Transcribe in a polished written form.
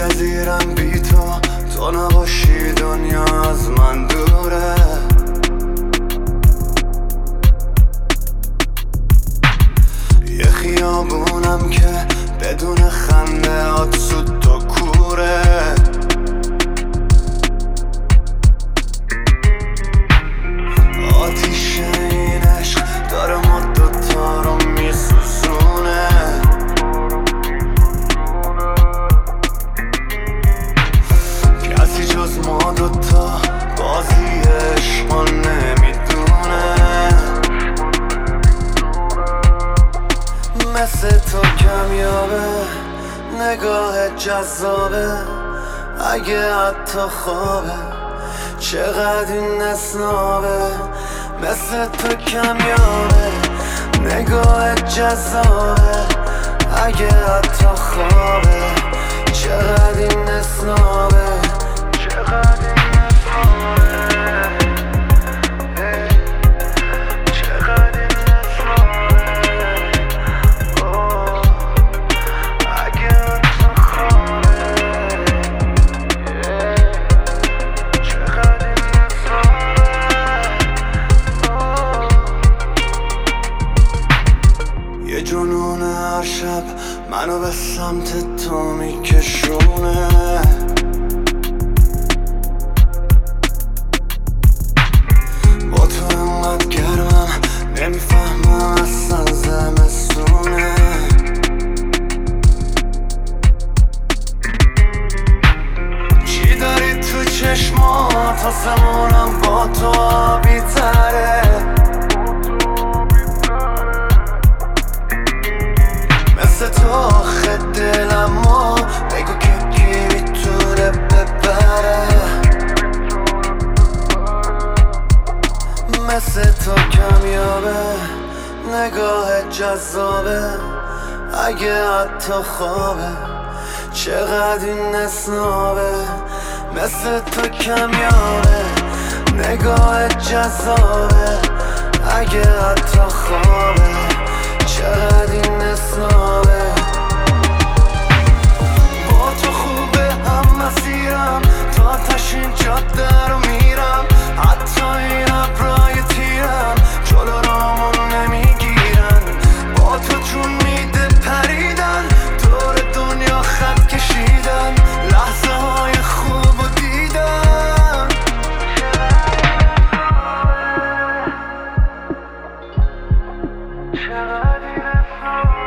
جزیرم بی تو نباشی دنیا از من دوره. یه خیابونم که بدون خنده هات سود تو کوره. آتیش این عشق داره ما دوتا رو میسوزونه. کسی جز ما دوتا بازی عشقا نمیدونه. مثل تو کمیابه نگاه جذابه، اگه حتی خوابه چقدر این اسنابه. مثل تو کمیابه نگاه جذابه، اگه حتی خوابه چقدر این اسنابه. چقدر این اسنابه. یه جنون هر شب منو به سمت تو میکشونه. با تو انقدر گرمم نمیفهمم اصلا زمستونه. چی داری تو چشمات آسمونم با تو آبی تره. مثل تو آخه دلمو بگو که کی میتونه ببره. مثل تو کمیابه نگاه جذابه، اگه حتی خوابه چقدر این اسنابه. مثل تو کمیابه نگاه جذابه، اگه حتی خوابه چقدر این اسنابه. با تو خوبه هم مسیرم تا تشین جاده رو میرم. حتی این ابرای تیرم جلو رامون نمیگیرن. با تو جون میده پریدن دور دنیا خط کشیدن. لحظه های خوب و دیدن. چقدر این اسنابه.